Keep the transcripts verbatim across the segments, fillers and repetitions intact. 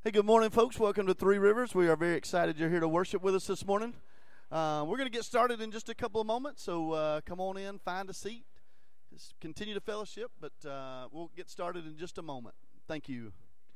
Hey, good morning, folks. Welcome to Three Rivers. We are very excited you're here to worship with us this morning. Uh, we're going to get started in just a couple of moments, so uh, come on in, find a seat, just continue to fellowship, but uh, we'll get started in just a moment. Thank you.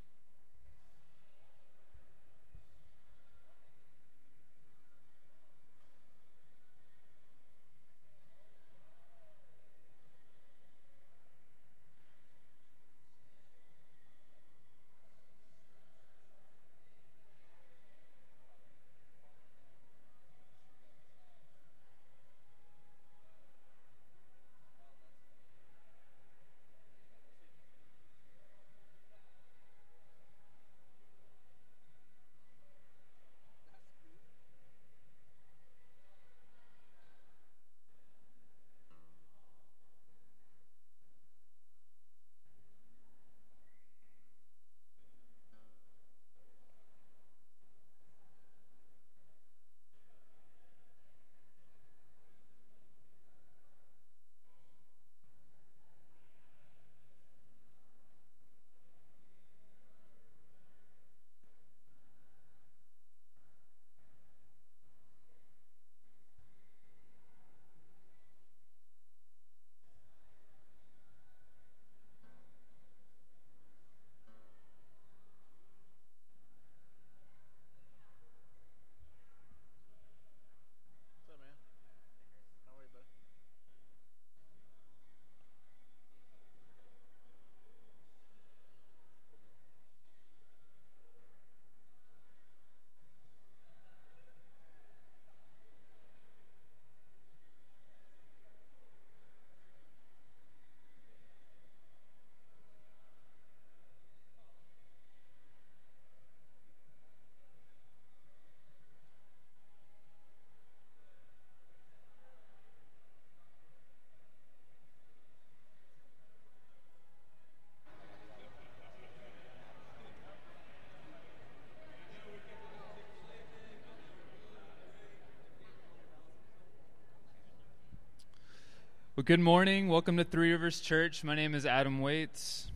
Well, good morning. Welcome to Three Rivers Church. My name is Adam Waits,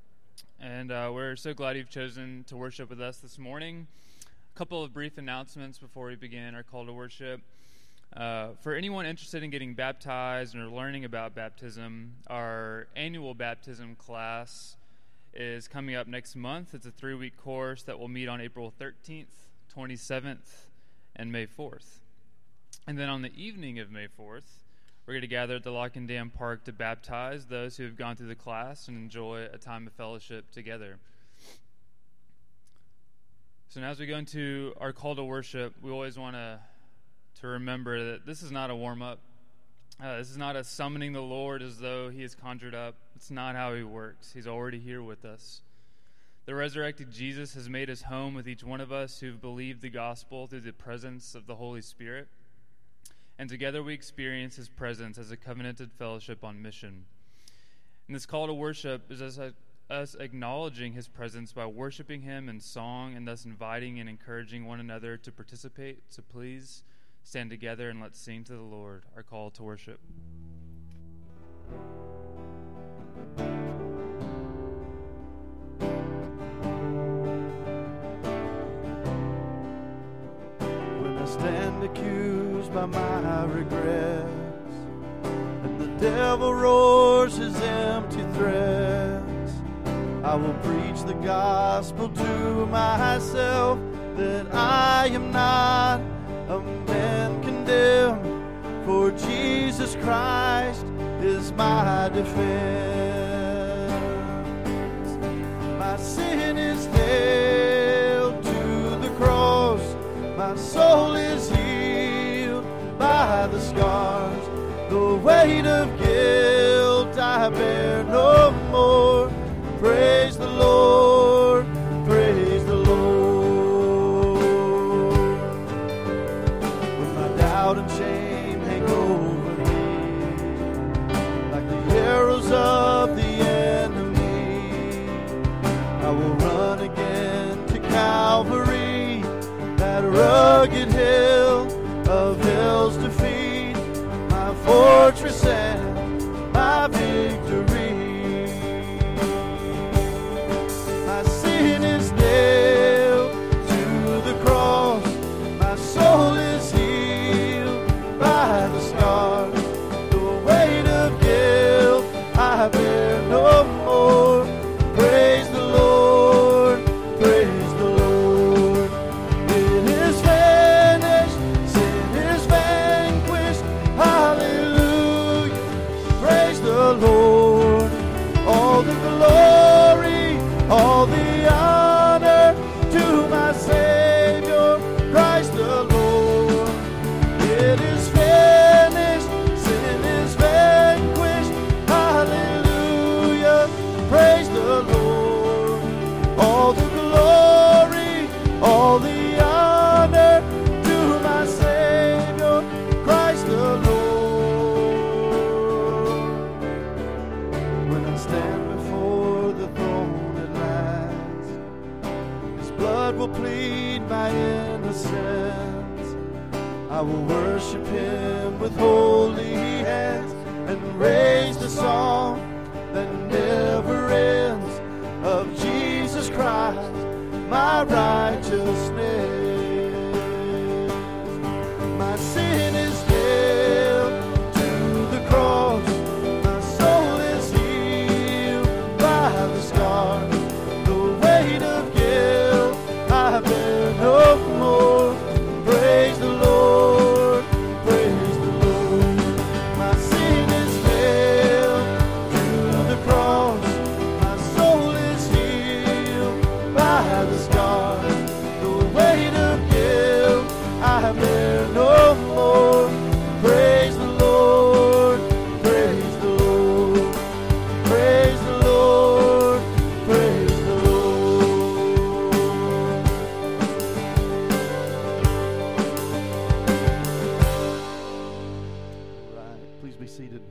and uh, we're so glad you've chosen to worship with us this morning. A couple of brief announcements before we begin our call to worship. Uh, for anyone interested in getting baptized or learning about baptism, our annual baptism class is coming up next month. It's a three-week course that will meet on April thirteenth, twenty-seventh, and May fourth. And then on the evening of May fourth, we're going to gather at the Lock and Dam Park to baptize those who have gone through the class and enjoy a time of fellowship together. So now as we go into our call to worship, we always want to to remember that this is not a warm-up. Uh, this is not a summoning the Lord as though he is conjured up. It's not how he works. He's already here with us. The resurrected Jesus has made his home with each one of us who've believed the gospel through the presence of the Holy Spirit. And together we experience his presence as a covenanted fellowship on mission. And this call to worship is us, us acknowledging his presence by worshiping him in song and thus inviting and encouraging one another to participate. So please stand together and let's sing to the Lord our call to worship. Stand accused by my regrets, and the devil roars his empty threats. I will preach the gospel to myself that I am not a man condemned, for Jesus Christ is my defense. My sin is nailed to the cross, my soul is healed by the scars. The weight of guilt I bear no more. Praise the Lord, praise the Lord. When my doubt and shame hang over me like the arrows of the enemy, I will run again to Calvary, that rugged hill of hell's defeat, my fortress and my victory. My sin is nailed I will worship him with holy hands and raise the song that never ends of Jesus Christ, my righteousness. My sin is nailed to the cross, my soul is healed by the scars. The weight of guilt I bear no more. Praise the Lord, praise the Lord. My sin is nailed to the cross, my soul is healed by the scars. The weight of guilt I bear no more. Praise the Lord, praise the Lord, praise the Lord, praise the Lord. All right, please be seated.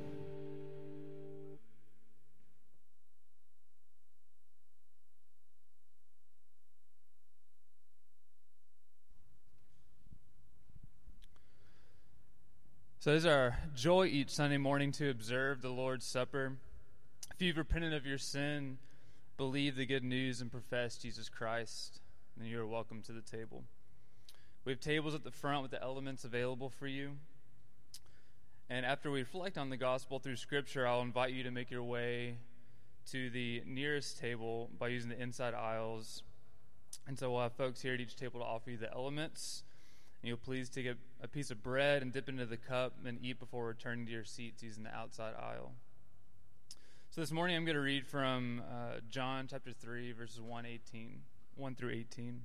So it is our joy each Sunday morning to observe the Lord's Supper. If you've repented of your sin, believe the good news, and profess Jesus Christ, then you are welcome to the table. We have tables at the front with the elements available for you. And after we reflect on the gospel through Scripture, I'll invite you to make your way to the nearest table by using the inside aisles. And so we'll have folks here at each table to offer you the elements. And you'll please take a, a piece of bread and dip into the cup and eat before returning to your seats using the outside aisle. So this morning I'm going to read from uh, John chapter three, verses one through eighteen.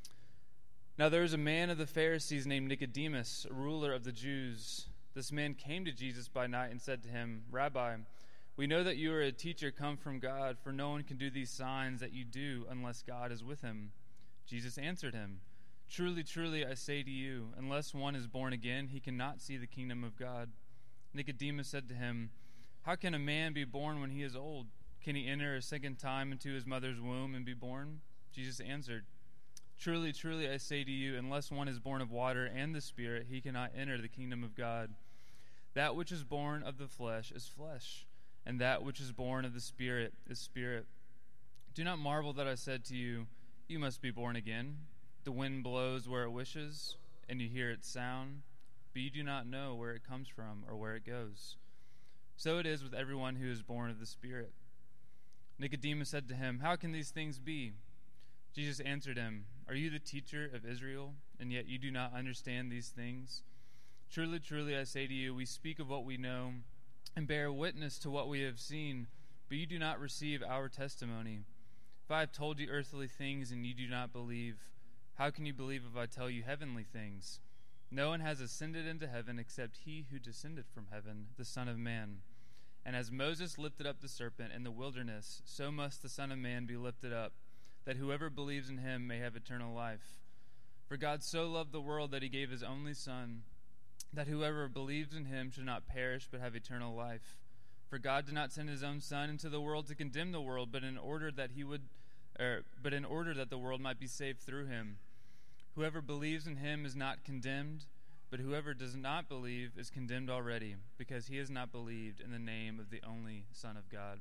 Now there was a man of the Pharisees named Nicodemus, a ruler of the Jews. This man came to Jesus by night and said to him, Rabbi, we know that you are a teacher come from God, for no one can do these signs that you do unless God is with him. Jesus answered him, Truly, truly, I say to you, unless one is born again, he cannot see the kingdom of God. Nicodemus said to him, How can a man be born when he is old? Can he enter a second time into his mother's womb and be born? Jesus answered, Truly, truly, I say to you, unless one is born of water and the Spirit, he cannot enter the kingdom of God. That which is born of the flesh is flesh, and that which is born of the Spirit is spirit. Do not marvel that I said to you, You must be born again. The wind blows where it wishes, and you hear its sound, but you do not know where it comes from or where it goes. So it is with everyone who is born of the Spirit. Nicodemus said to him, How can these things be? Jesus answered him, Are you the teacher of Israel, and yet you do not understand these things? Truly, truly, I say to you, we speak of what we know and bear witness to what we have seen, but you do not receive our testimony. If I have told you earthly things and you do not believe, how can you believe if I tell you heavenly things? No one has ascended into heaven except he who descended from heaven, the Son of Man. And as Moses lifted up the serpent in the wilderness, so must the Son of Man be lifted up, that whoever believes in him may have eternal life. For God so loved the world that he gave his only Son, that whoever believes in him should not perish but have eternal life. For God did not send his own Son into the world to condemn the world, but in order that he would, er, but in order that the world might be saved through him. Whoever believes in him is not condemned, but whoever does not believe is condemned already, because he has not believed in the name of the only Son of God.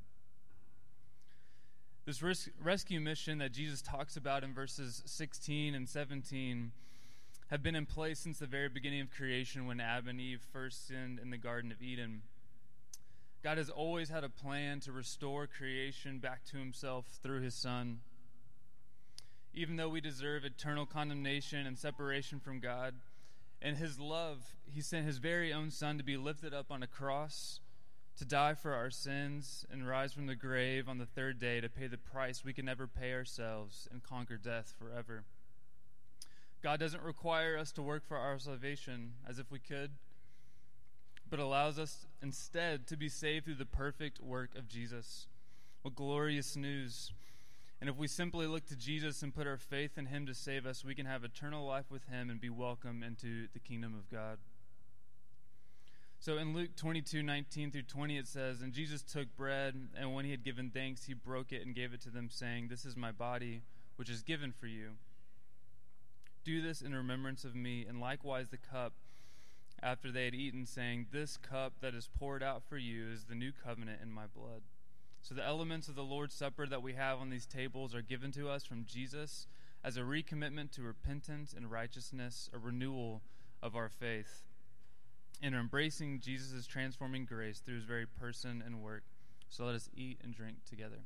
This res- rescue mission that Jesus talks about in verses sixteen and seventeen have been in place since the very beginning of creation when Adam and Eve first sinned in the Garden of Eden. God has always had a plan to restore creation back to himself through his Son. Even though we deserve eternal condemnation and separation from God, in his love, he sent his very own Son to be lifted up on a cross, to die for our sins, and rise from the grave on the third day to pay the price we can never pay ourselves and conquer death forever. God doesn't require us to work for our salvation as if we could, but allows us instead to be saved through the perfect work of Jesus. What glorious news! And if we simply look to Jesus and put our faith in him to save us, we can have eternal life with him and be welcomed into the kingdom of God. So in Luke twenty-two, nineteen through twenty, it says, And Jesus took bread, and when he had given thanks, he broke it and gave it to them, saying, This is my body, which is given for you. Do this in remembrance of me. And likewise the cup, after they had eaten, saying, "This cup that is poured out for you is the new covenant in my blood." So the elements of the Lord's Supper that we have on these tables are given to us from Jesus as a recommitment to repentance and righteousness, a renewal of our faith, and embracing Jesus' transforming grace through his very person and work. So let us eat and drink together.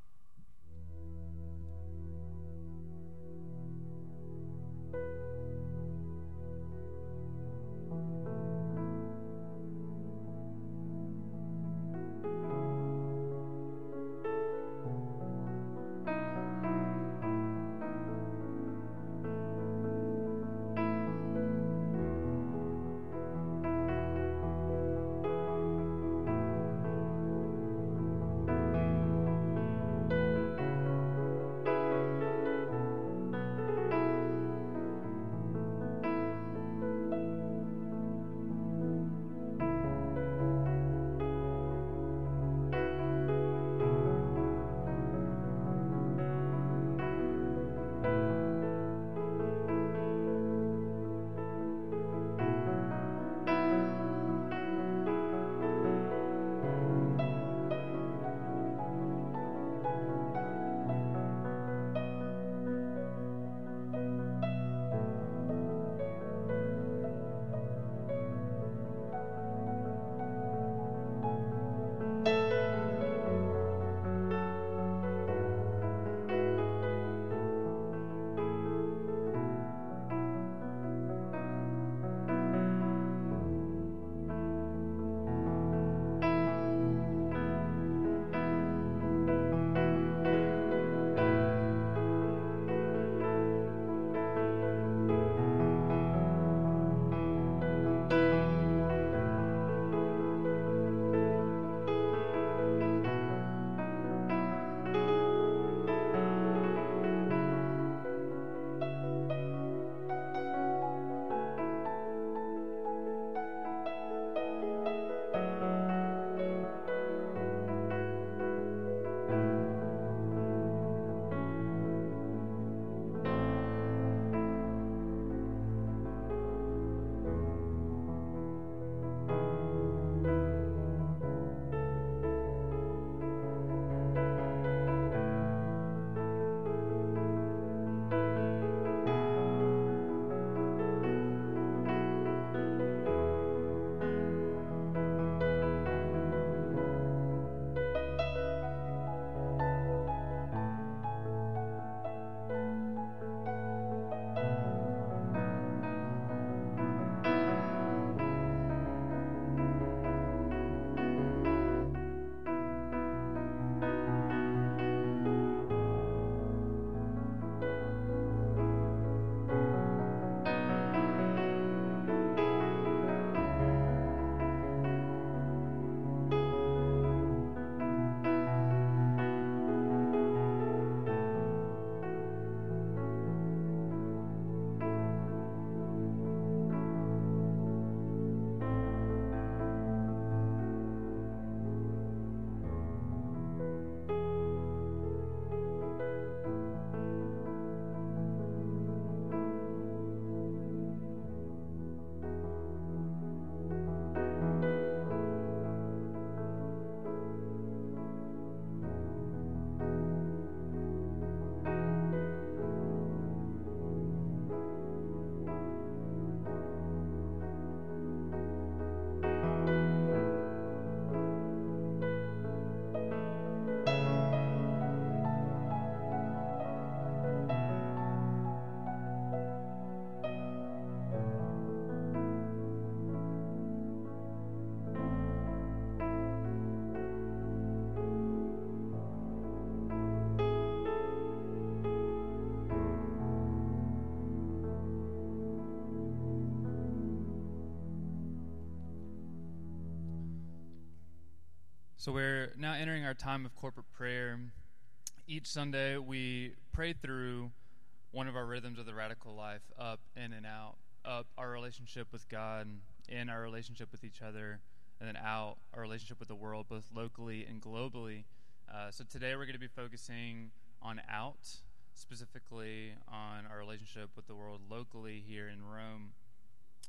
So we're now entering our time of corporate prayer. Each Sunday we pray through one of our rhythms of the radical life, up, in, and out. Up, our relationship with God, in, our relationship with each other, and then out, our relationship with the world, both locally and globally. Uh, so today we're going to be focusing on out, specifically on our relationship with the world locally here in Rome.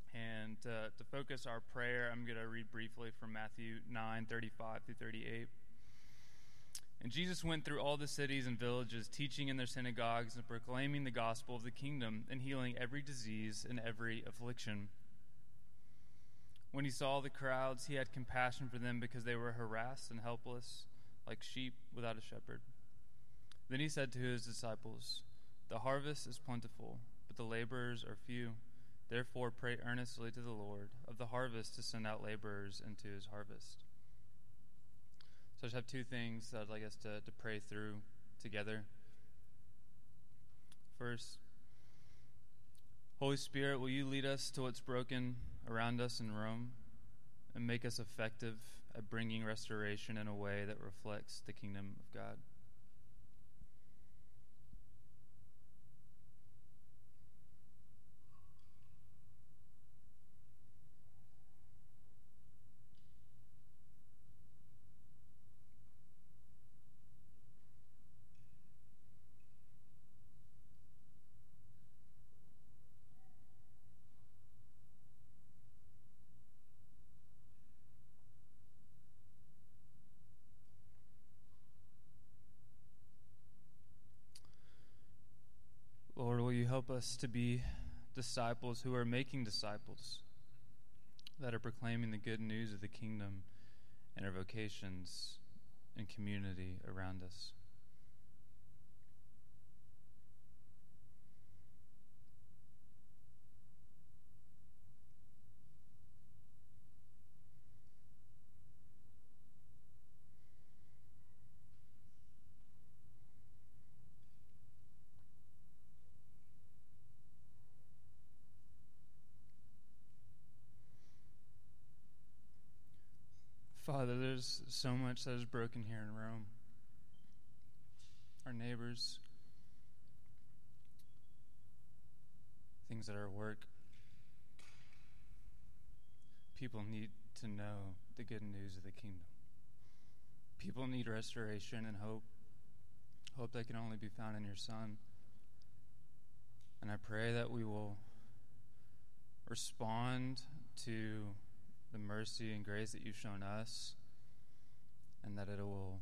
And uh, to focus our prayer, I'm going to read briefly from Matthew nine, thirty-five through thirty-eight. And Jesus went through all the cities and villages, teaching in their synagogues and proclaiming the gospel of the kingdom and healing every disease and every affliction. When he saw the crowds, he had compassion for them because they were harassed and helpless, like sheep without a shepherd. Then he said to his disciples, "The harvest is plentiful, but the laborers are few. Therefore pray earnestly to the Lord of the harvest to send out laborers into his harvest." So I just have two things that I'd like us to, to pray through together. First, Holy Spirit, will you lead us to what's broken around us in Rome and make us effective at bringing restoration in a way that reflects the kingdom of God? Lord, will you help us to be disciples who are making disciples, that are proclaiming the good news of the kingdom in our vocations and community around us. Father, there's so much that is broken here in Rome. Our neighbors, things at our work. People need to know the good news of the kingdom. People need restoration and hope. Hope that can only be found in your Son. And I pray that we will respond to the mercy and grace that you've shown us, and that it will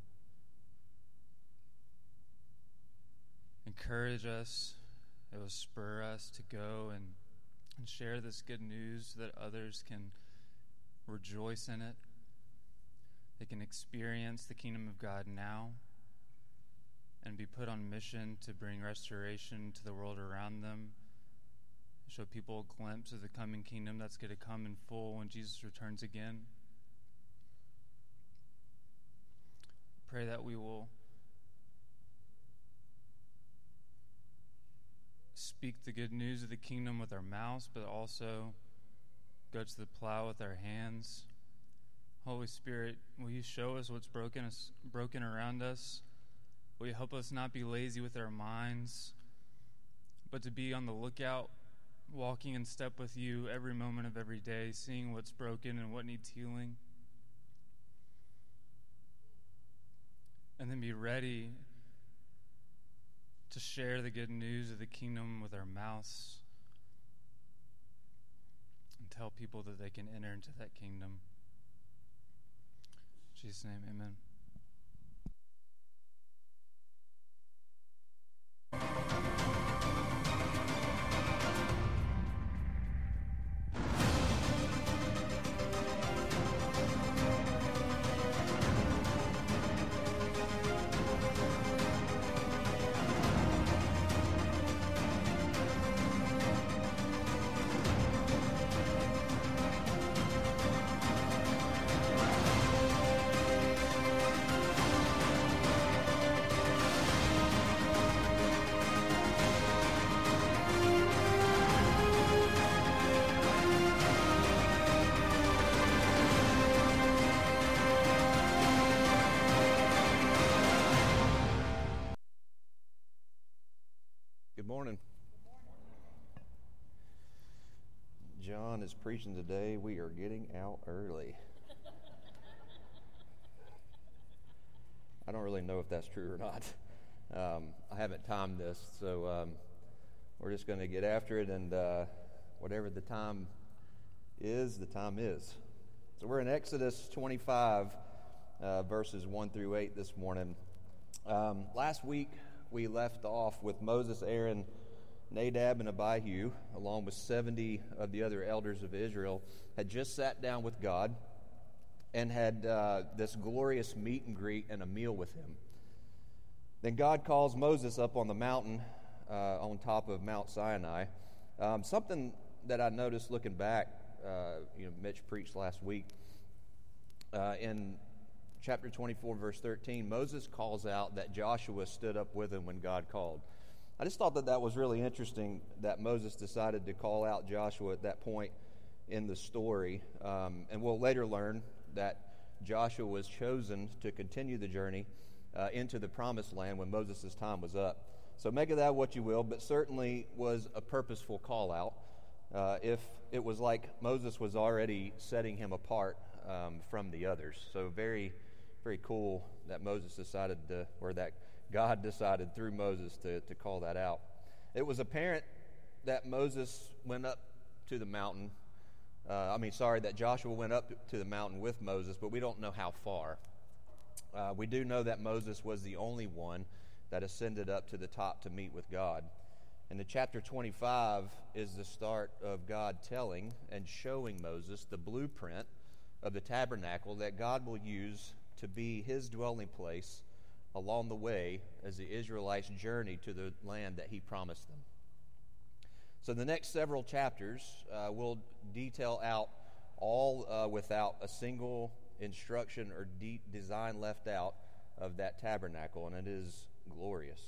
encourage us, it will spur us to go and, and share this good news so that others can rejoice in it. They can experience the kingdom of God now and be put on mission to bring restoration to the world around them. Show people a glimpse of the coming kingdom that's going to come in full when Jesus returns again. Pray that we will speak the good news of the kingdom with our mouths, but also go to the plow with our hands. Holy Spirit, will you show us what's broken us, broken around us? Will you help us not be lazy with our minds, but to be on the lookout, walking in step with you every moment of every day, seeing what's broken and what needs healing. And then be ready to share the good news of the kingdom with our mouths and tell people that they can enter into that kingdom. In Jesus' name, amen. Morning. John is preaching today. We are getting out early. I don't really know if that's true or not. Um, I haven't timed this, so um, we're just going to get after it, and uh, whatever the time is, the time is. So we're in Exodus twenty-five, uh, verses one through eight this morning. Um, last week, we left off with Moses, Aaron, Nadab, and Abihu, along with seventy of the other elders of Israel, had just sat down with God and had uh, this glorious meet and greet and a meal with him. Then God calls Moses up on the mountain, uh, on top of Mount Sinai. Um, something that I noticed looking back, uh, you know, Mitch preached last week, uh, in chapter twenty-four, verse thirteen, Moses calls out that Joshua stood up with him when God called. I just thought that that was really interesting that Moses decided to call out Joshua at that point in the story. Um, and we'll later learn that Joshua was chosen to continue the journey uh, into the promised land when Moses' time was up. So make of that what you will, but certainly was a purposeful call out. Uh, if it was like Moses was already setting him apart um, from the others. So very, very cool that Moses decided to, or that God decided through Moses to, to call that out. It was apparent that Moses went up to the mountain. Uh, I mean, sorry, that Joshua went up to the mountain with Moses, but we don't know how far. Uh, we do know that Moses was the only one that ascended up to the top to meet with God. And the chapter twenty-five is the start of God telling and showing Moses the blueprint of the tabernacle that God will use to be his dwelling place along the way as the Israelites journey to the land that he promised them. So the next several chapters uh, will detail out all uh, without a single instruction or de- design left out of that tabernacle, and it is glorious.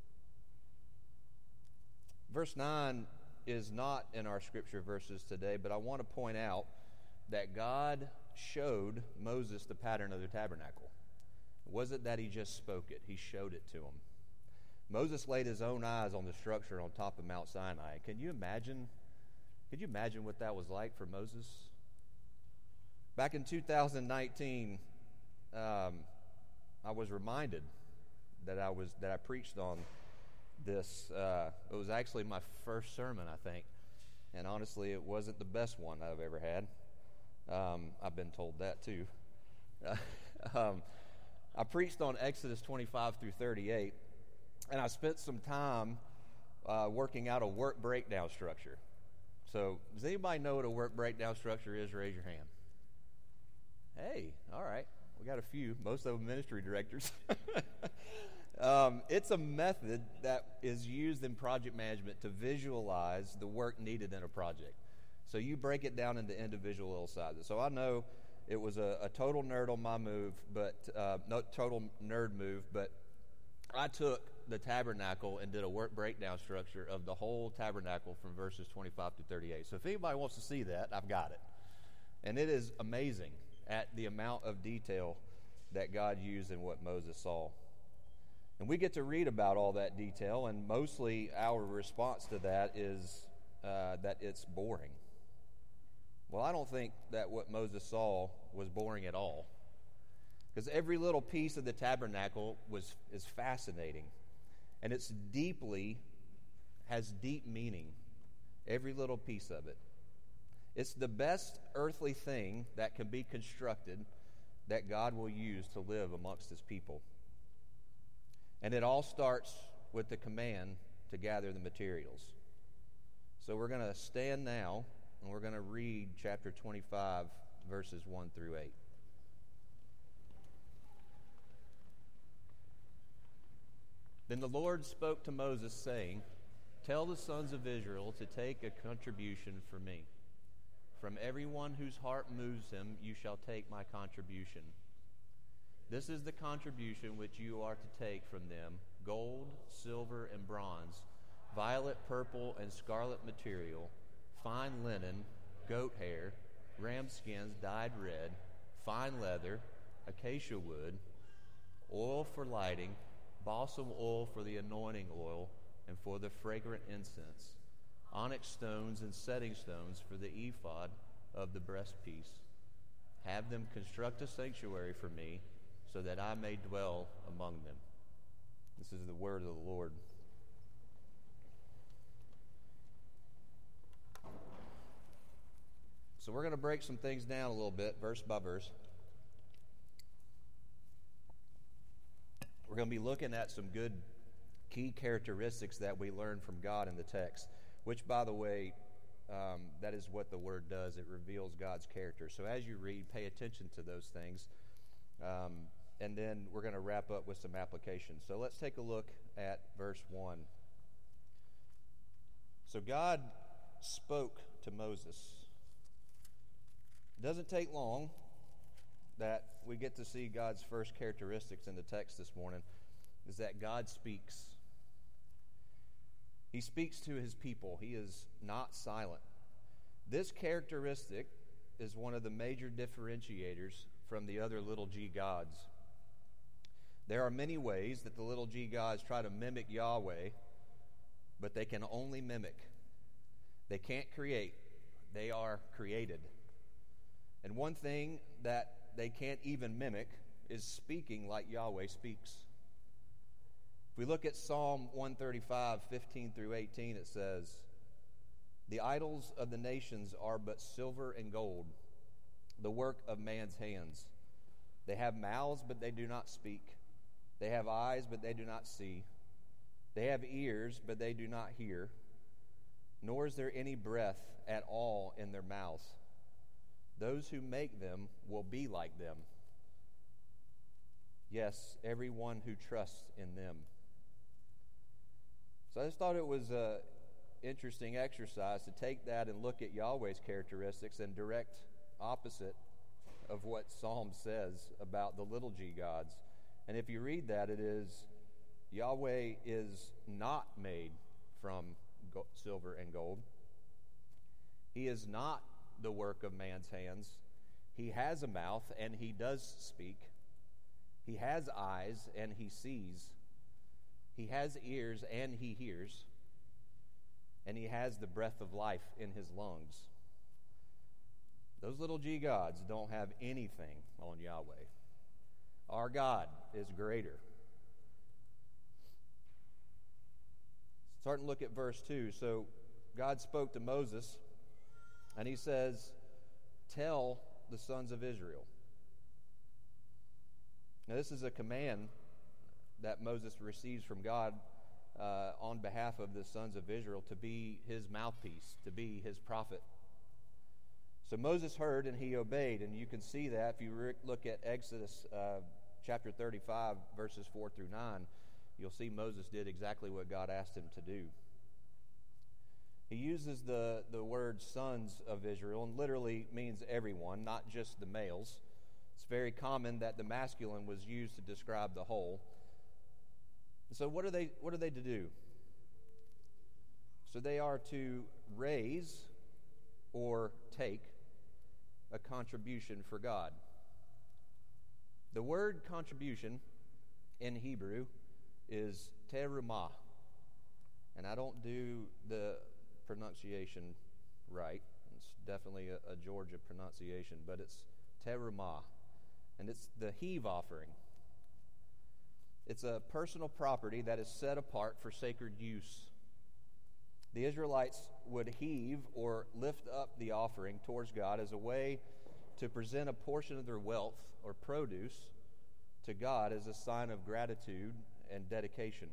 Verse nine is not in our scripture verses today, but I want to point out that God showed Moses the pattern of the tabernacle. It wasn't that he just spoke it, he showed it to him. Moses laid his own eyes on the structure on top of Mount Sinai. Can you imagine? Could you imagine what that was like for Moses? Back in two thousand nineteen, um, I was reminded that I was that I preached on this. Uh, it was actually my first sermon, I think, and honestly, it wasn't the best one I've ever had. Um, I've been told that too. um, I preached on Exodus twenty-five through thirty-eight. And I spent some time uh, working out a work breakdown structure. So, does anybody know what a work breakdown structure is? Raise your hand. Hey, all right. We got a few, most of them ministry directors. um, it's a method that is used in project management to visualize the work needed in a project. So, you break it down into individual little sizes. So, I know it was a, a total nerd on my move, but uh, no total nerd move, but I took the tabernacle and did a work breakdown structure of the whole tabernacle from verses twenty-five to thirty-eight. So if anybody wants to see that, I've got it. And it is amazing at the amount of detail that God used in what Moses saw. And we get to read about all that detail, and mostly our response to that is uh, that it's boring. Well, I don't think that what Moses saw was boring at all. Because every little piece of the tabernacle was is fascinating. And it's deeply, has deep meaning. Every little piece of it. It's the best earthly thing that can be constructed that God will use to live amongst his people. And it all starts with the command to gather the materials. So we're going to stand now, and we're going to read chapter twenty-five, verses one through eight. Then the Lord spoke to Moses, saying, "Tell the sons of Israel to take a contribution for me. From everyone whose heart moves him, you shall take my contribution. This is the contribution which you are to take from them: gold, silver, and bronze, violet, purple, and scarlet material, fine linen, goat hair, ram skins dyed red, fine leather, acacia wood, oil for lighting, balsam oil for the anointing oil and for the fragrant incense, onyx stones and setting stones for the ephod of the breastpiece. Have them construct a sanctuary for me, so that I may dwell among them." This is the word of the Lord. So we're going to break some things down a little bit, verse by verse. We're going to be looking at some good key characteristics that we learn from God in the text, which, by the way, um, that is what the Word does. It reveals God's character. So as you read, pay attention to those things. Um, and then we're going to wrap up with some applications. So let's take a look at verse one. So God spoke to Moses. It doesn't take long that we get to see God's first characteristics in the text this morning, is that God speaks. He speaks to his people. He is not silent. This characteristic is one of the major differentiators from the other little g gods. There are many ways that the little g gods try to mimic Yahweh, but they can only mimic. They can't create. They are created. And one thing that they can't even mimic is speaking like Yahweh speaks. If we look at Psalm one thirty-five, fifteen through eighteen, it says, "The idols of the nations are but silver and gold, the work of man's hands. They have mouths, but they do not speak. They have eyes, but they do not see. They have ears, but they do not hear. Nor is there any breath at all in their mouths. Those who make them will be like them. Yes, everyone who trusts in them." So I just thought it was an interesting exercise to take that and look at Yahweh's characteristics and direct opposite of what Psalm says about the little g gods. And if you read that, it is Yahweh is not made from go- silver and gold. He is not the work of man's hands. He has a mouth and he does speak. He has eyes and he sees. He has ears and he hears. And he has the breath of life in his lungs. Those little g gods don't have anything on Yahweh. Our God is greater. Starting to look at verse two. So God spoke to Moses, and he says, "Tell the sons of Israel." Now this is a command that Moses receives from God uh, on behalf of the sons of Israel to be his mouthpiece, to be his prophet. So Moses heard and he obeyed, and you can see that if you re- look at Exodus uh, chapter thirty-five, verses four through nine, you'll see Moses did exactly what God asked him to do. He uses the, the word sons of Israel, and literally means everyone, not just the males. It's very common that the masculine was used to describe the whole. So what are they, what are they to do? So they are to raise or take a contribution for God. The word contribution in Hebrew is terumah. And I don't do the pronunciation right. It's definitely a, a Georgia pronunciation, but it's terumah. And it's the heave offering. It's a personal property that is set apart for sacred use. The Israelites would heave or lift up the offering towards God as a way to present a portion of their wealth or produce to God as a sign of gratitude and dedication.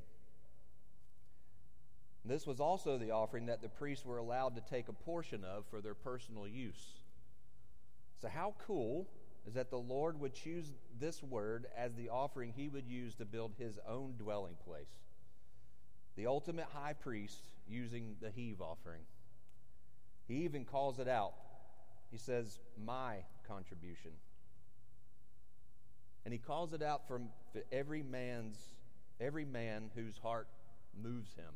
This was also the offering that the priests were allowed to take a portion of for their personal use. So how cool is that the Lord would choose this word as the offering he would use to build his own dwelling place. The ultimate high priest using the heave offering. He even calls it out. He says, "My contribution." And he calls it out from every man's, every man whose heart moves him.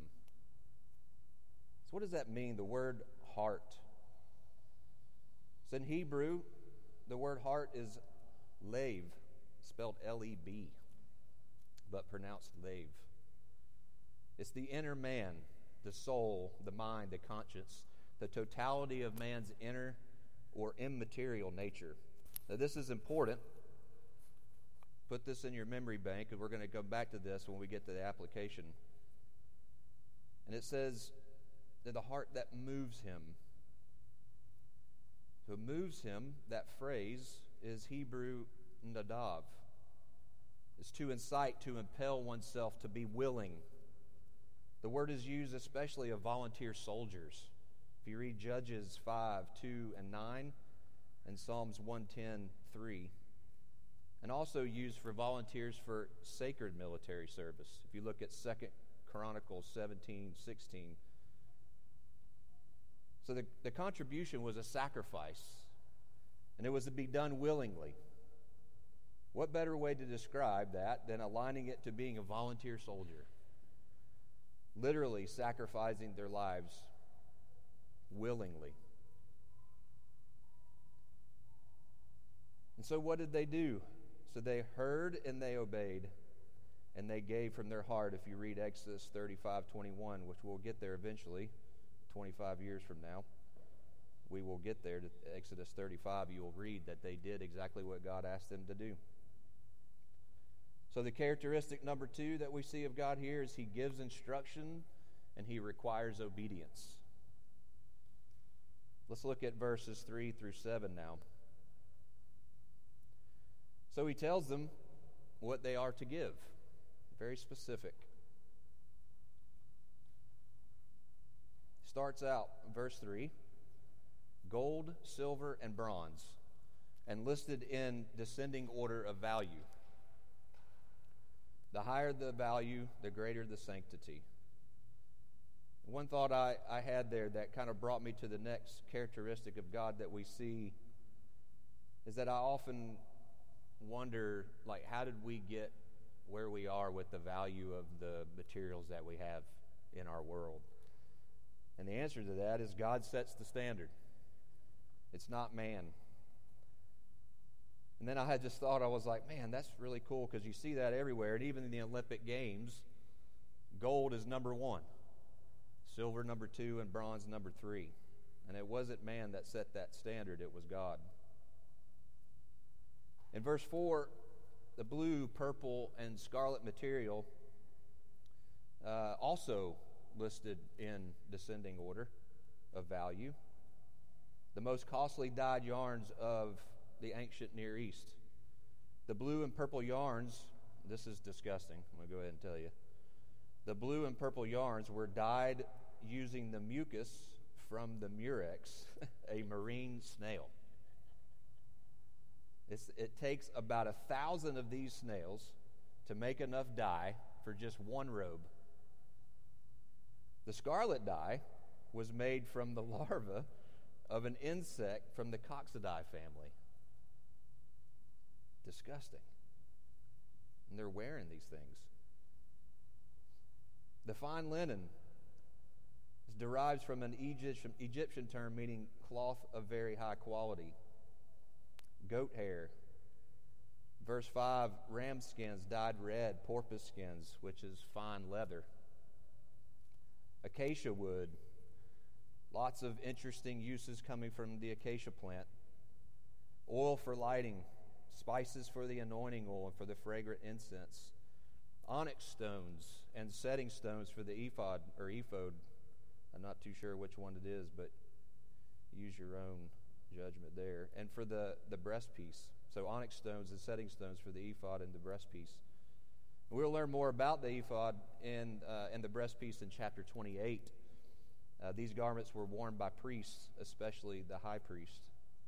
So what does that mean, the word heart? So in Hebrew, the word heart is lev, spelled L E B, but pronounced lev. It's the inner man, the soul, the mind, the conscience, the totality of man's inner or immaterial nature. Now this is important. Put this in your memory bank, and we're going to come back to this when we get to the application. And it says that the heart that moves him. who moves him, that phrase is Hebrew nadav. It's to incite, to impel oneself, to be willing. The word is used especially of volunteer soldiers. If you read Judges five, two, and nine, and Psalms one ten, three, and also used for volunteers for sacred military service. If you look at Second Chronicles seventeen, sixteen. So the, the contribution was a sacrifice, and it was to be done willingly. What better way to describe that than aligning it to being a volunteer soldier? Literally sacrificing their lives willingly. And so what did they do? So they heard and they obeyed, and they gave from their heart. If you read Exodus thirty-five twenty-one, which we'll get there eventually, twenty-five years from now, we will get there to Exodus thirty-five. You will read that they did exactly what God asked them to do. So the characteristic number two that we see of God here is He gives instruction and He requires obedience. Let's look at verses three through seven now. So He tells them what they are to give. Very specific. Starts out, verse three, gold, silver, and bronze, and listed in descending order of value. The higher the value, the greater the sanctity. One thought I, I had there that kind of brought me to the next characteristic of God that we see is that I often wonder, like, how did we get where we are with the value of the materials that we have in our world? And the answer to that is God sets the standard. It's not man. And then I had this thought, I was like, man, that's really cool because you see that everywhere. And even in the Olympic Games, gold is number one, silver number two, and bronze number three. And it wasn't man that set that standard, it was God. In verse four, the blue, purple, and scarlet material uh, also listed in descending order of value. The most costly dyed yarns of the ancient Near East. The blue and purple yarns, this is disgusting, I'm going to go ahead and tell you. The blue and purple yarns were dyed using the mucus from the murex, a marine snail. It's, it takes about a thousand of these snails to make enough dye for just one robe. The scarlet dye was made from the larva of an insect from the Coccidae family. Disgusting. And they're wearing these things. The fine linen is derived from an Egyptian, Egyptian term meaning cloth of very high quality. Goat hair. Verse five, ram skins dyed red, porpoise skins, which is fine leather. Acacia wood. Lots of interesting uses coming from the acacia plant. Oil for lighting, spices for the anointing oil and for the fragrant incense. Onyx stones and setting stones for the ephod or ephod. I'm not too sure which one it is, but use your own judgment there. And for the, the breastpiece. So onyx stones and setting stones for the ephod and the breastpiece. We'll learn more about the ephod and, uh, and the breastpiece in chapter twenty-eight. Uh, these garments were worn by priests, especially the high priest.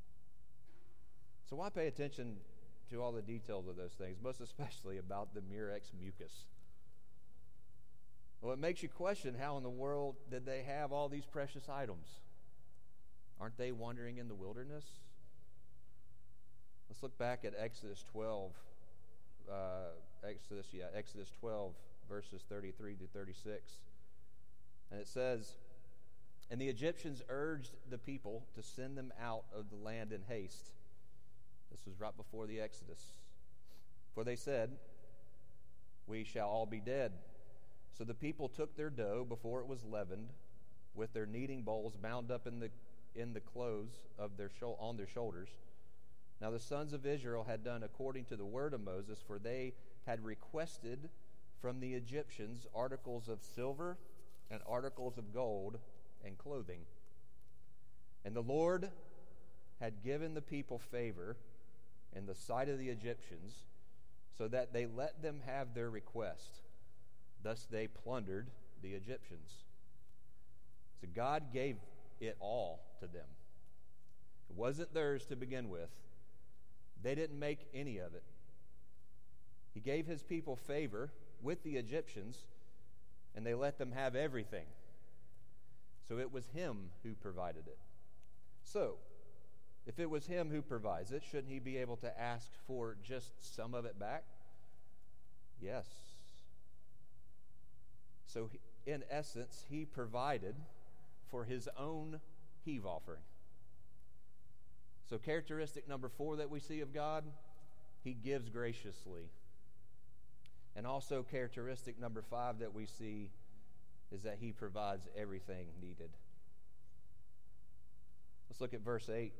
So why pay attention to all the details of those things, most especially about the murex mucus? Well, it makes you question how in the world did they have all these precious items? Aren't they wandering in the wilderness? Let's look back at Exodus twelve. Uh, Exodus, yeah, Exodus twelve, verses thirty-three to thirty-six. And it says, and the Egyptians urged the people to send them out of the land in haste. This was right before the Exodus. For they said, we shall all be dead. So the people took their dough before it was leavened, with their kneading bowls bound up in the in the clothes of their sho- on their shoulders. Now the sons of Israel had done according to the word of Moses, for they had requested from the Egyptians articles of silver and articles of gold and clothing. And the Lord had given the people favor in the sight of the Egyptians, so that they let them have their request. Thus they plundered the Egyptians. So God gave it all to them. It wasn't theirs to begin with. They didn't make any of it. He gave his people favor with the Egyptians, and they let them have everything. So it was him who provided it. So, if it was him who provides it, shouldn't he be able to ask for just some of it back? Yes. So, in essence, he provided for his own heave offering. So, characteristic number four that we see of God, he gives graciously. And also, characteristic number five that we see is that he provides everything needed. Let's look at verse eight.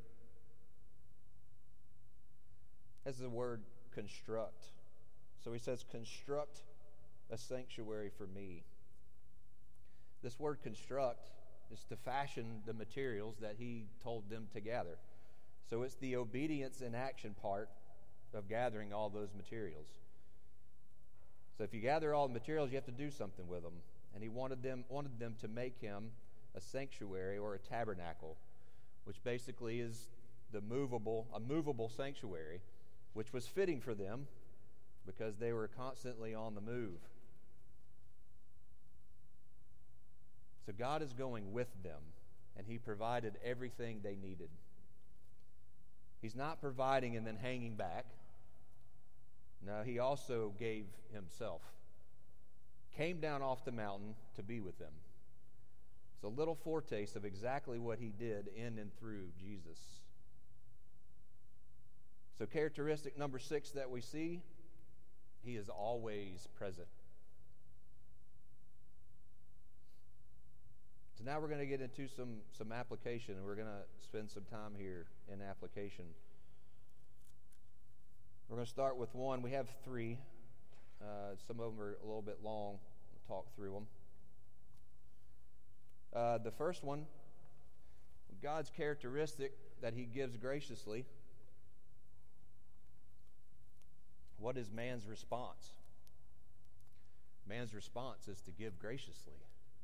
That's the word construct. So he says, construct a sanctuary for me. This word construct is to fashion the materials that he told them to gather. So it's the obedience and action part of gathering all those materials. So if you gather all the materials, you have to do something with them. And he wanted them wanted them to make him a sanctuary or a tabernacle, which basically is the movable, a movable sanctuary, which was fitting for them because they were constantly on the move. So God is going with them, and he provided everything they needed. He's not providing and then hanging back. No, he also gave himself. Came down off the mountain to be with them. It's a little foretaste of exactly what he did in and through Jesus. So characteristic number six that we see, he is always present. So now we're going to get into some, some application, and we're going to spend some time here in application. We're going to start with one. We have three. Uh, some of them are a little bit long. We'll talk through them. Uh, the first one, God's characteristic that he gives graciously. What is man's response? Man's response is to give graciously.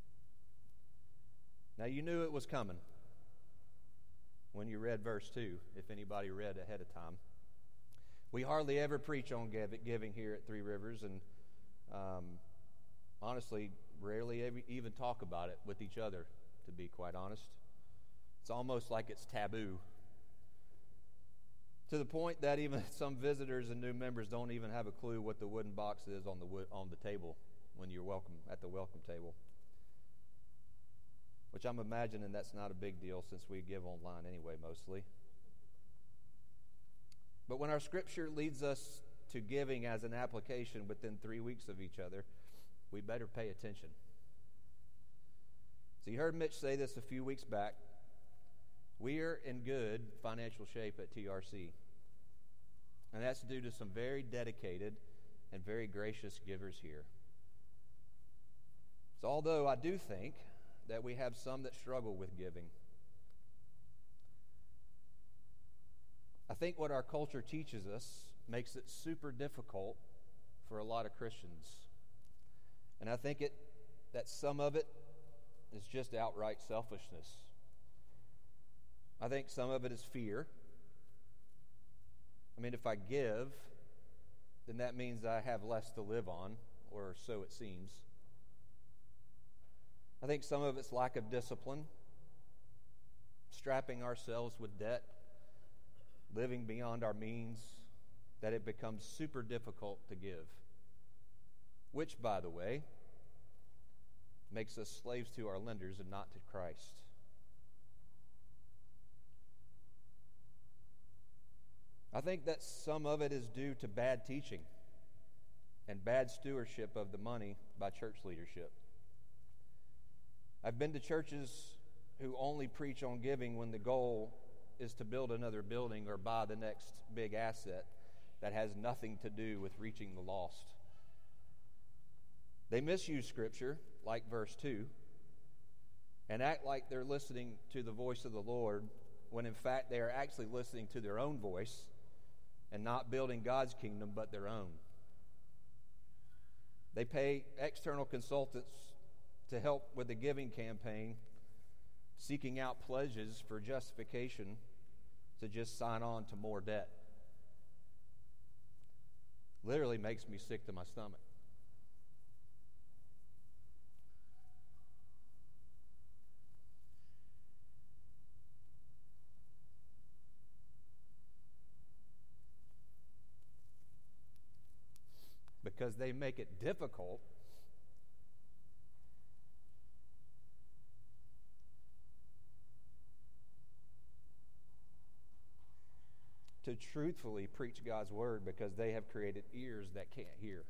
Now, you knew it was coming when you read verse two, if anybody read ahead of time. We hardly ever preach on giving here at Three Rivers, and um, honestly, rarely even talk about it with each other, to be quite honest. It's almost like it's taboo. To the point that even some visitors and new members don't even have a clue what the wooden box is on the wood, on the table when you're welcome at the welcome table. Which I'm imagining that's not a big deal since we give online anyway, mostly. But when our scripture leads us to giving as an application within three weeks of each other, we better pay attention. So you heard Mitch say this a few weeks back. We are in good financial shape at T R C. And that's due to some very dedicated and very gracious givers here. So although I do think that we have some that struggle with giving, I think what our culture teaches us makes it super difficult for a lot of Christians. And I think it that some of it is just outright selfishness. I think some of it is fear. I mean, if I give, then that means I have less to live on, or so it seems. I think some of it's lack of discipline, strapping ourselves with debt, living beyond our means, that it becomes super difficult to give. Which, by the way, makes us slaves to our lenders and not to Christ. I think that some of it is due to bad teaching and bad stewardship of the money by church leadership. I've been to churches who only preach on giving when the goal is to build another building or buy the next big asset that has nothing to do with reaching the lost. They misuse Scripture, like verse two, and act like they're listening to the voice of the Lord when in fact they are actually listening to their own voice and not building God's kingdom but their own. They pay external consultants to help with the giving campaign, seeking out pledges for justification to just sign on to more debt. Literally makes me sick to my stomach. Because they make it difficult to truthfully preach God's word, because they have created ears that can't hear.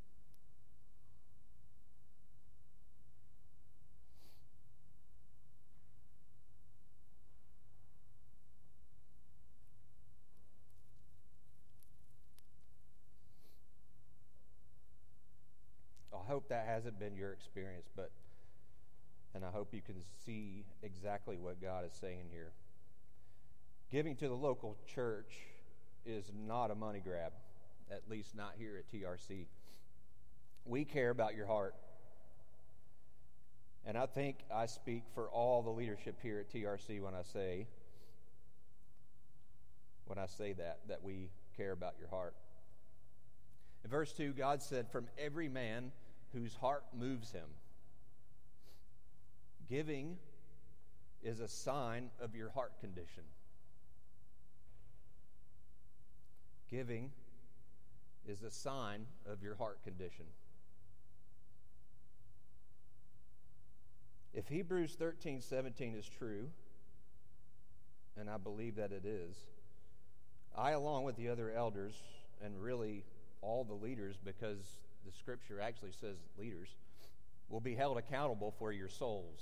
I hope that hasn't been your experience, but and I hope you can see exactly what God is saying here. Giving to the local church is not a money grab, at least not here at T R C. We care about your heart. And I think I speak for all the leadership here at T R C when I say when I say that, that we care about your heart. In verse two, God said, "From every man whose heart moves him." Giving is a sign of your heart condition. Giving is a sign of your heart condition. If Hebrews thirteen seventeen is true, and I believe that it is, I, along with the other elders, and really all the leaders, because the scripture actually says leaders, will be held accountable for your souls.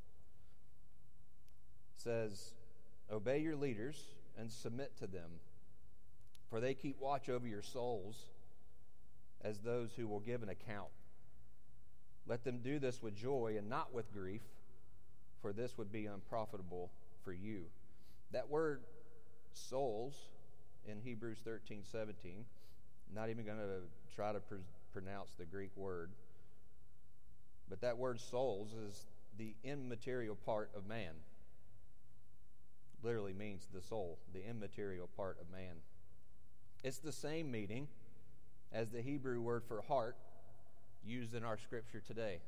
It says, "Obey your leaders and submit to them, for they keep watch over your souls as those who will give an account. Let them do this with joy and not with grief, for this would be unprofitable for you." That word souls in Hebrews thirteen seventeen, I'm not even going to try to pr- pronounce the Greek word, but that word souls is the immaterial part of man. Literally means the soul, the immaterial part of man. It's the same meaning as the Hebrew word for heart used in our scripture today.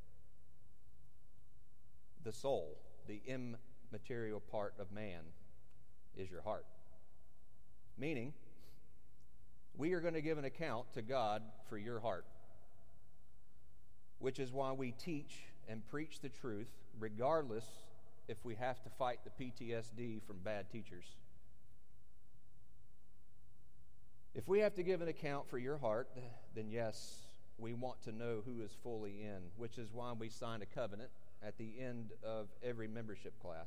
The soul, the immaterial part of man, is your heart. Meaning, we are going to give an account to God for your heart, which is why we teach and preach the truth, regardless if we have to fight the P T S D from bad teachers. If we have to give an account for your heart, then yes, we want to know who is fully in, which is why we sign a covenant at the end of every membership class.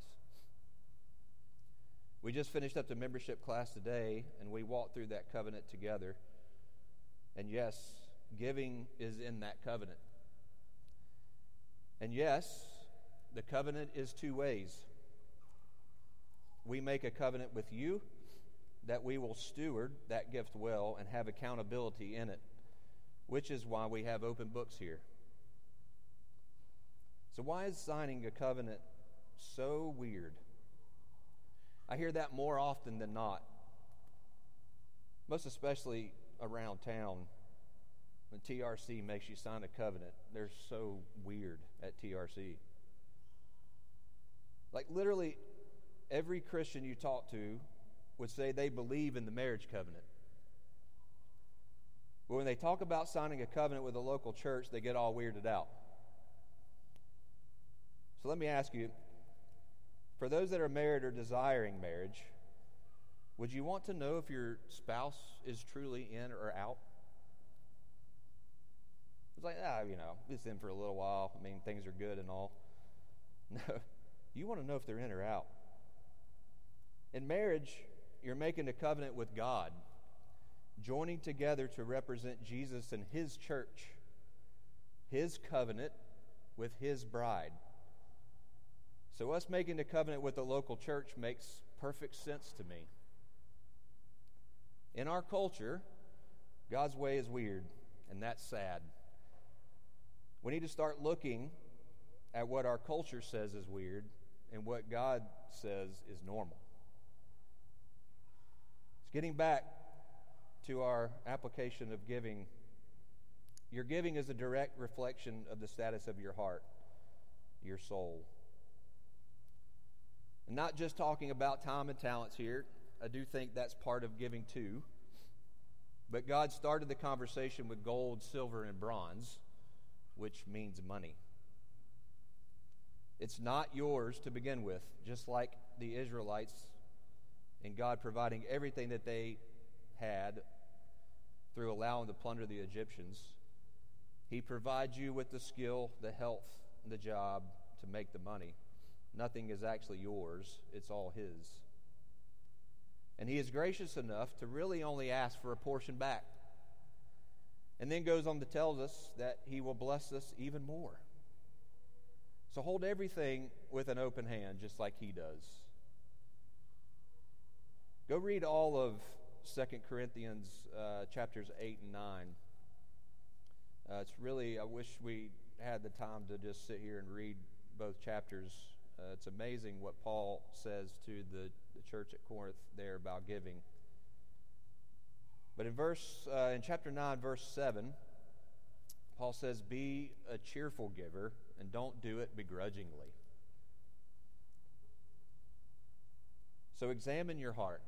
We just finished up the membership class today, and we walked through that covenant together. And yes, giving is in that covenant. And yes, the covenant is two ways. We make a covenant with you that we will steward that gift well and have accountability in it, which is why we have open books here. So why is signing a covenant so weird? I hear that more often than not, most especially around town. When T R C makes you sign a covenant, they're so weird at T R C. Like literally every Christian you talk to would say they believe in the marriage covenant. But when they talk about signing a covenant with a local church, they get all weirded out. So let me ask you, for those that are married or desiring marriage, would you want to know if your spouse is truly in or out? It's like, ah, you know, it's in for a little while. I mean, things are good and all. No, you want to know if they're in or out. In marriage, you're making a covenant with God, joining together to represent Jesus and His church, His covenant with His bride. So us making a covenant with the local church makes perfect sense to me. In our culture, God's way is weird, and that's sad. We need to start looking at what our culture says is weird and what God says is normal. It's getting back to our application of giving. Your giving is a direct reflection of the status of your heart, your soul. And not just talking about time and talents here. I do think that's part of giving too. But God started the conversation with gold, silver, and bronze, which means money. It's not yours to begin with, just like the Israelites and God providing everything that they had through allowing to plunder the Egyptians. He provides you with the skill, the health, and the job to make the money. Nothing is actually yours. It's all His. And He is gracious enough to really only ask for a portion back. And then goes on to tell us that He will bless us even more. So hold everything with an open hand, just like He does. Go read all of Second Corinthians uh, chapters eight and nine. Uh, it's really, I wish we had the time to just sit here and read both chapters. Uh, it's amazing what Paul says to the, the church at Corinth there about giving. But in verse, uh, in chapter nine, verse seven, Paul says, "Be a cheerful giver and don't do it begrudgingly." So examine your heart.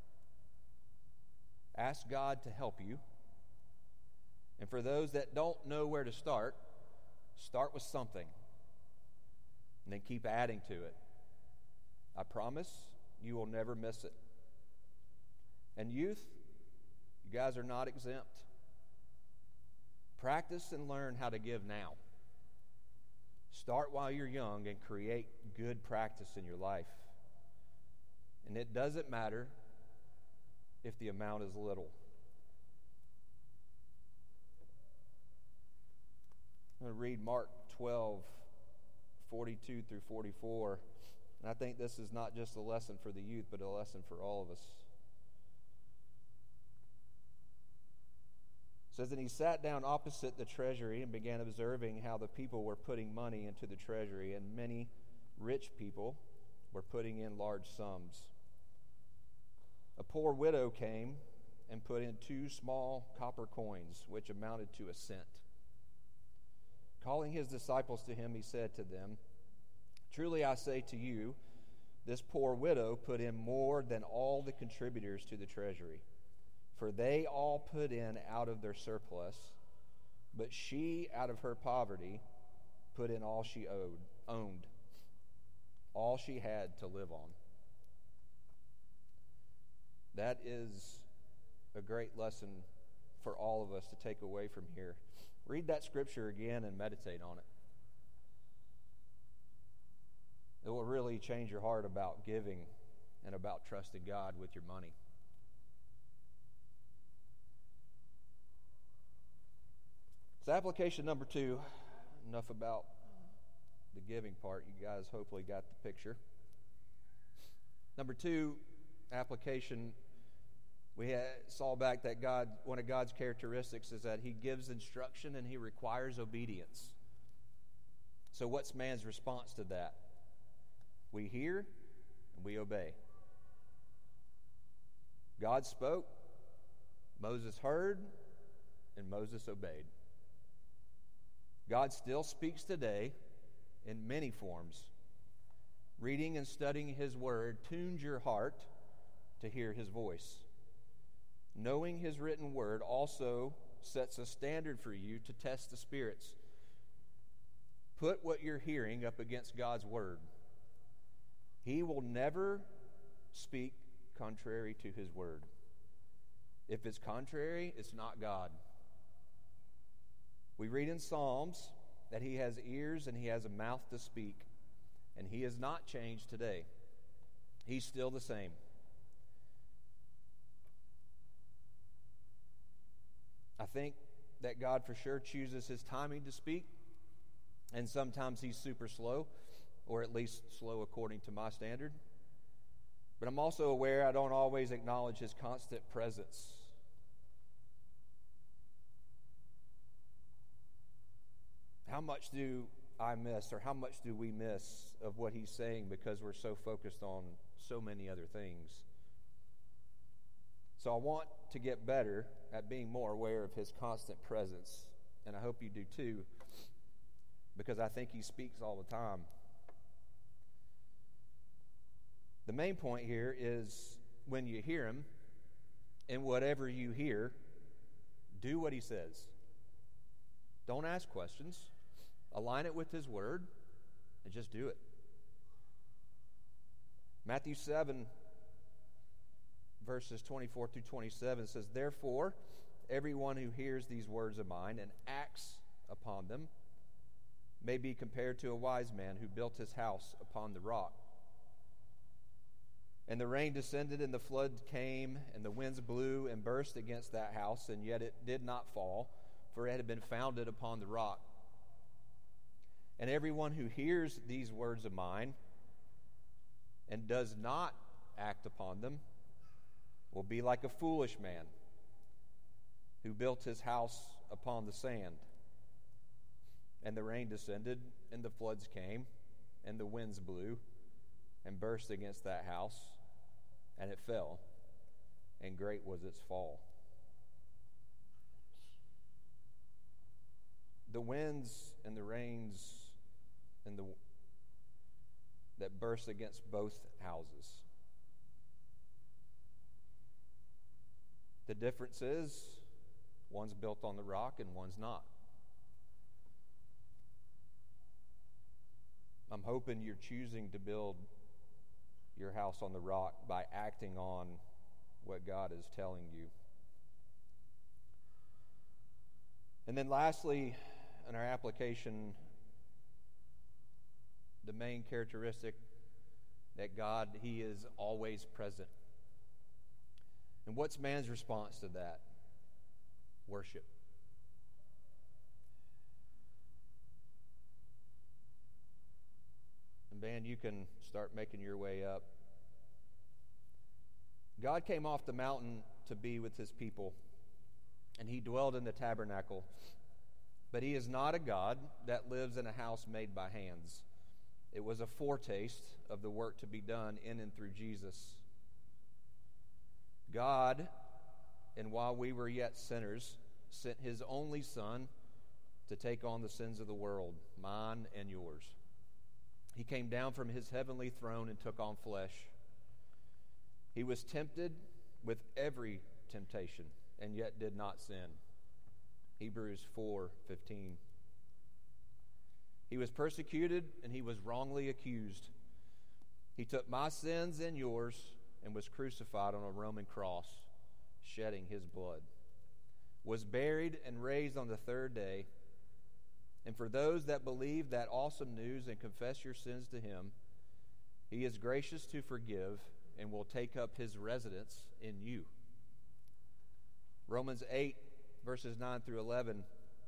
Ask God to help you. And for those that don't know where to start, start with something. And then keep adding to it. I promise you will never miss it. And youth, you guys are not exempt. Practice and learn how to give now. Start while you're young and create good practice in your life. And it doesn't matter if the amount is little. I'm going to read Mark twelve, forty-two through forty-four. And I think this is not just a lesson for the youth, but a lesson for all of us. It says, "And he sat down opposite the treasury and began observing how the people were putting money into the treasury, and many rich people were putting in large sums. A poor widow came and put in two small copper coins, which amounted to a cent. Calling his disciples to him, he said to them, 'Truly I say to you, this poor widow put in more than all the contributors to the treasury. For they all put in out of their surplus, but she, out of her poverty, put in all she owed, owned, all she had to live on.'" That is a great lesson for all of us to take away from here. Read that scripture again and meditate on it. It will really change your heart about giving and about trusting God with your money. So application number two, enough about the giving part. You guys hopefully got the picture. Number two, application, we had, saw back that God, one of God's characteristics is that He gives instruction and He requires obedience. So what's man's response to that? We hear and we obey. God spoke, Moses heard, and Moses obeyed. God still speaks today in many forms. Reading and studying His Word tunes your heart to hear His voice. Knowing His written Word also sets a standard for you to test the spirits. Put what you're hearing up against God's Word. He will never speak contrary to His Word. If it's contrary, it's not God. We read in Psalms that He has ears and He has a mouth to speak. And He has not changed today. He's still the same. I think that God for sure chooses His timing to speak. And sometimes He's super slow, or at least slow according to my standard. But I'm also aware I don't always acknowledge his constant presence. How much do I miss, or how much do we miss of what he's saying because we're so focused on so many other things? So I want to get better at being more aware of his constant presence, and I hope you do too, because I think he speaks all the time. The main point here is when you hear him, and whatever you hear, do what he says. Don't ask questions. Align it with his word, and just do it. Matthew seven, verses twenty-four through twenty-seven says, "Therefore, everyone who hears these words of mine and acts upon them may be compared to a wise man who built his house upon the rock. And the rain descended, and the flood came, and the winds blew and burst against that house, and yet it did not fall, for it had been founded upon the rock. And everyone who hears these words of mine and does not act upon them will be like a foolish man who built his house upon the sand. And the rain descended, and the floods came, and the winds blew and burst against that house, and it fell, and great was its fall." The winds and the rains and the that burst against both houses. The difference is one's built on the rock and one's not. I'm hoping you're choosing to build your house on the rock by acting on what God is telling you. And then lastly, in our application, the main characteristic that God, he is always present. And what's man's response to that? Worship. And band, you can start making your way up. God came off the mountain to be with his people, and he dwelled in the tabernacle. But he is not a God that lives in a house made by hands. It was a foretaste of the work to be done in and through Jesus. God, and while we were yet sinners, sent his only Son to take on the sins of the world, mine and yours. He came down from his heavenly throne and took on flesh. He was tempted with every temptation, and yet did not sin. Hebrews four fifteen. He was persecuted, and he was wrongly accused. He took my sins and yours and was crucified on a Roman cross, shedding his blood. Was buried and raised on the third day. And for those that believe that awesome news and confess your sins to him, he is gracious to forgive and will take up his residence in you. Romans eight, verses nine through eleven.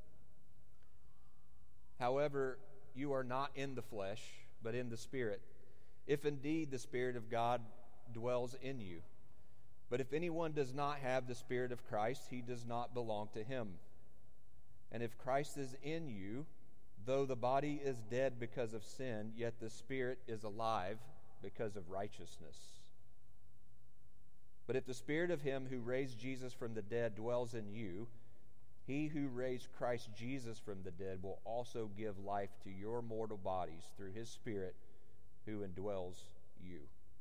However, you are not in the flesh, but in the Spirit, if indeed the Spirit of God dwells in you. But if anyone does not have the Spirit of Christ, he does not belong to him. And if Christ is in you, though the body is dead because of sin, yet the Spirit is alive because of righteousness. But if the Spirit of him who raised Jesus from the dead dwells in you, he who raised Christ Jesus from the dead will also give life to your mortal bodies through his Spirit who indwells you.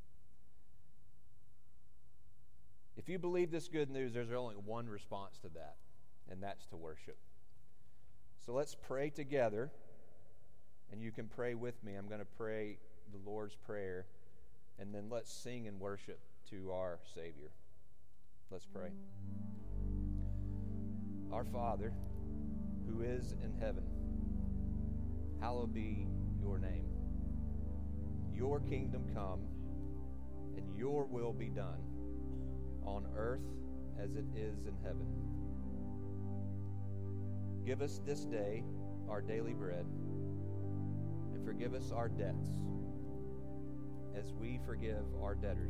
If you believe this good news, there's only one response to that, and that's to worship. So let's pray together, and you can pray with me. I'm going to pray the Lord's Prayer, and then let's sing and worship to our Savior. Let's pray. Our Father, who is in heaven, hallowed be your name. Your kingdom come, and your will be done, on earth as it is in heaven. Give us this day our daily bread, and forgive us our debts, as we forgive our debtors.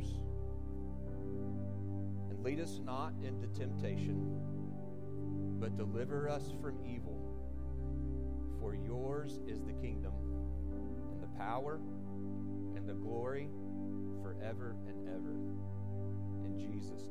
And lead us not into temptation, but deliver us from evil. For yours is the kingdom, and the power, and the glory, forever and ever. In Jesus' name.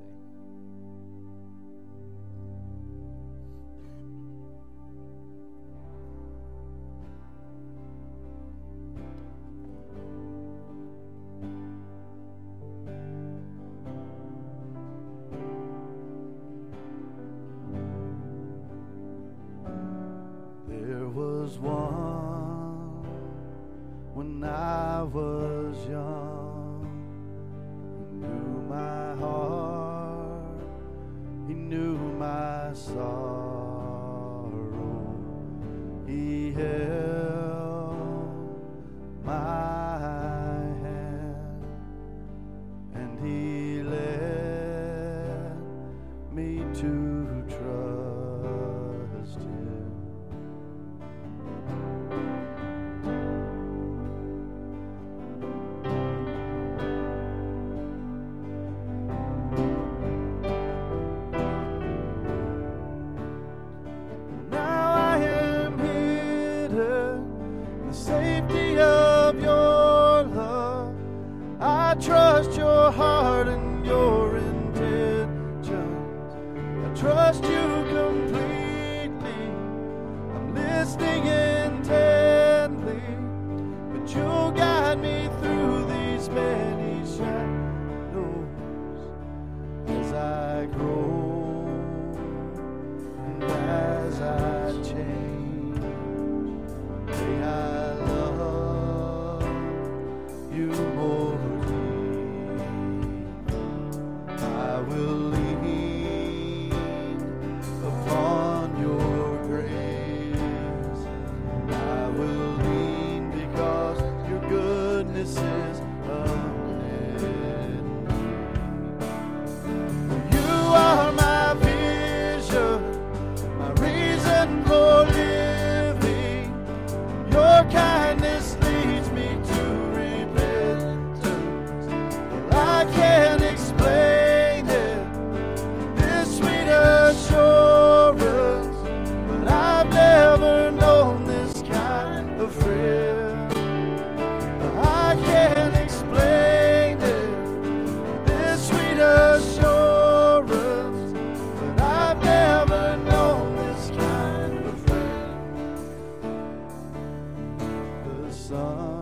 There was one when I was young, he knew my heart, he knew my sorrow, he held my hand, and he led me to trust him. Safety of your love, I trust your heart and your intentions. I trust you completely. I'm listening intently, but you'll guide me through these many shadows as I grow and as I change. May I you more deep. I will lean upon your grace. I will lean because your goodness is unending. You are my vision, my reason for living. Your kindness leads me to I can't explain it, this sweet assurance, but I've never known this kind of friend. I can't explain it, this sweet assurance, but I've never known this kind of friend. The sun,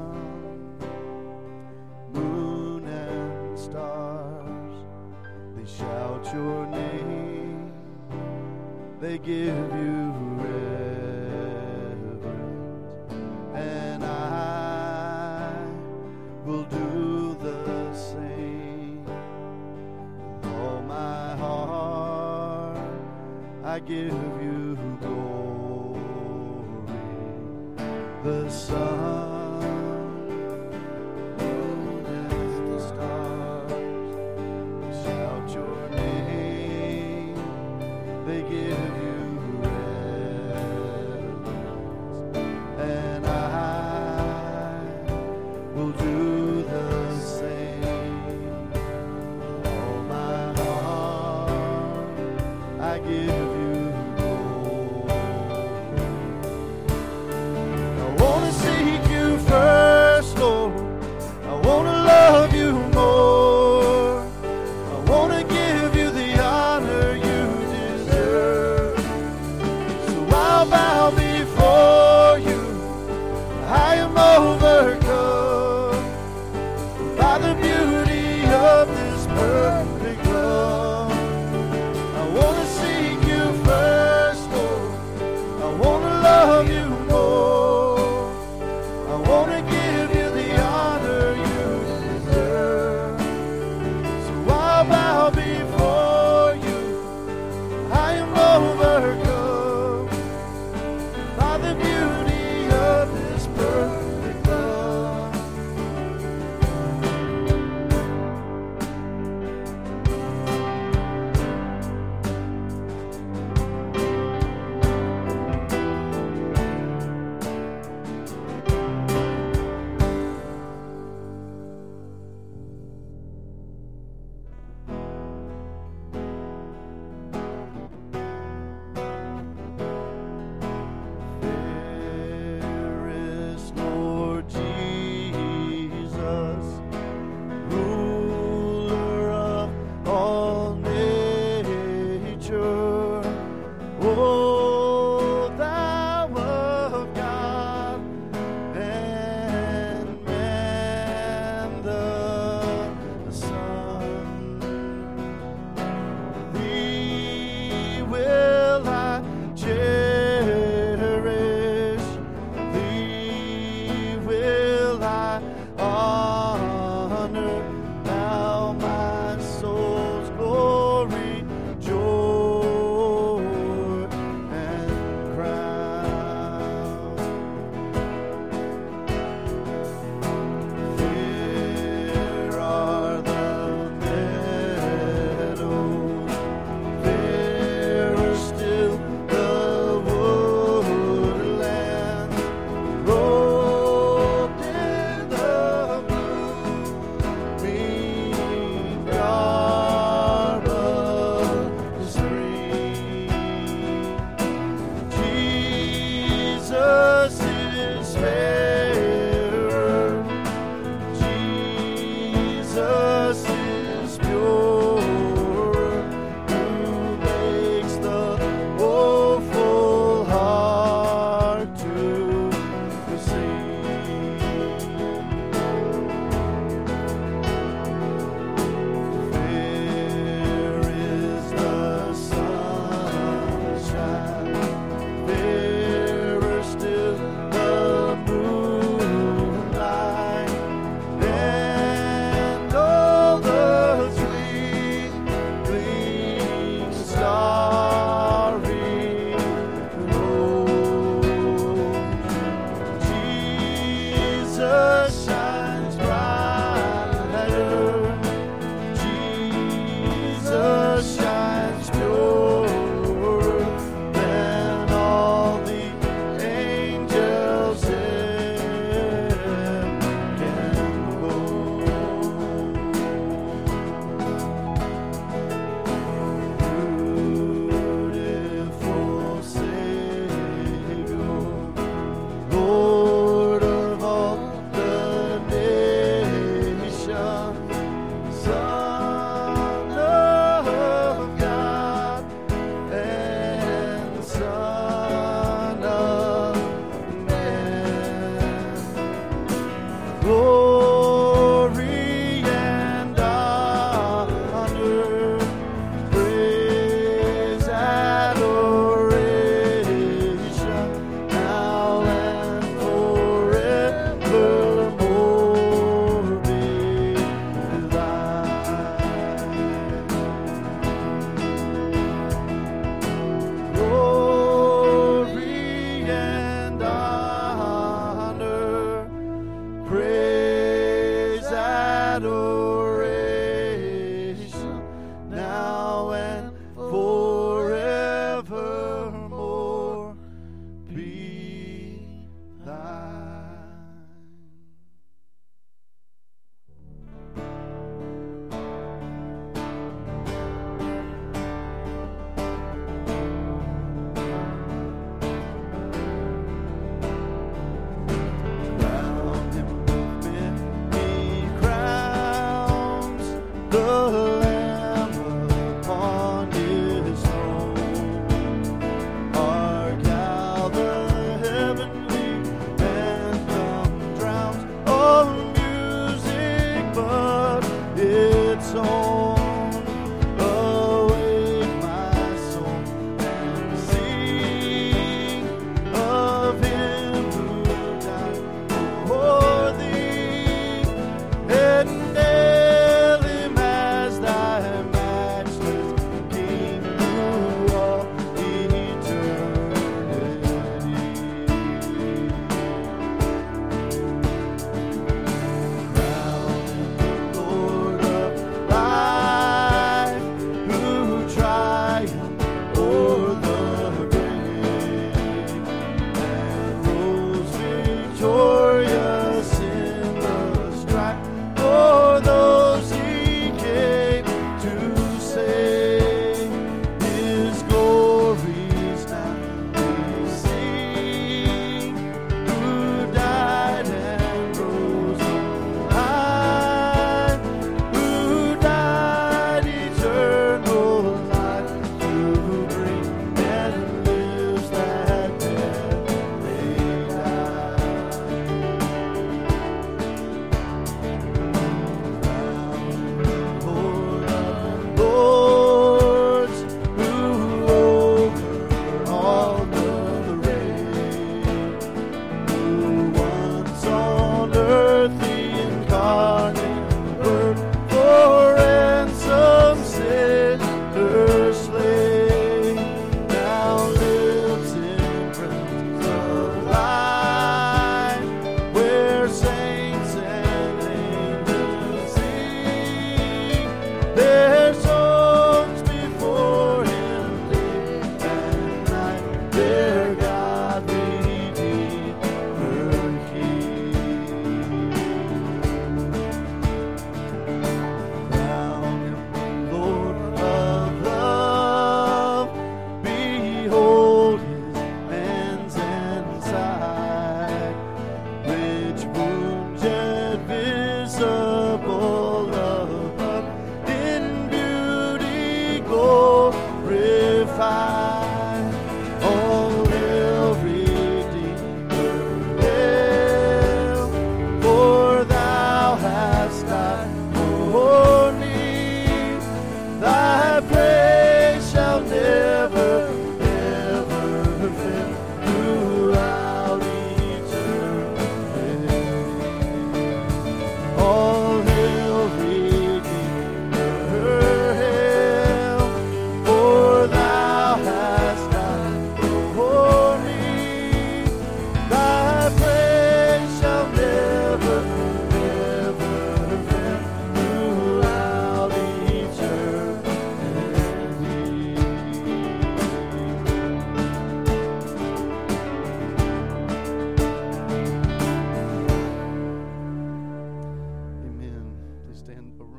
stars, they shout your name, they give you reverence, and I will do the same. With all my heart, I give you glory. The sun, they give you reverence, and I will do the same. All my heart, I give you glory. I want to seek you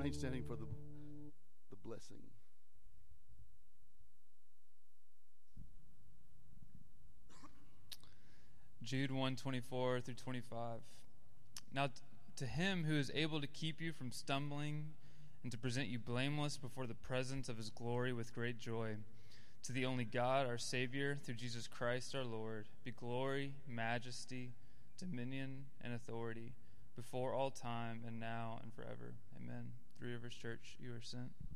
remain standing for the, the blessing. Jude one twenty-four through twenty-five. Now, t- to him who is able to keep you from stumbling and to present you blameless before the presence of his glory with great joy, to the only God, our Savior, through Jesus Christ our Lord, be glory, majesty, dominion, and authority before all time and now and forever. Amen. Three Rivers Church, you are sent.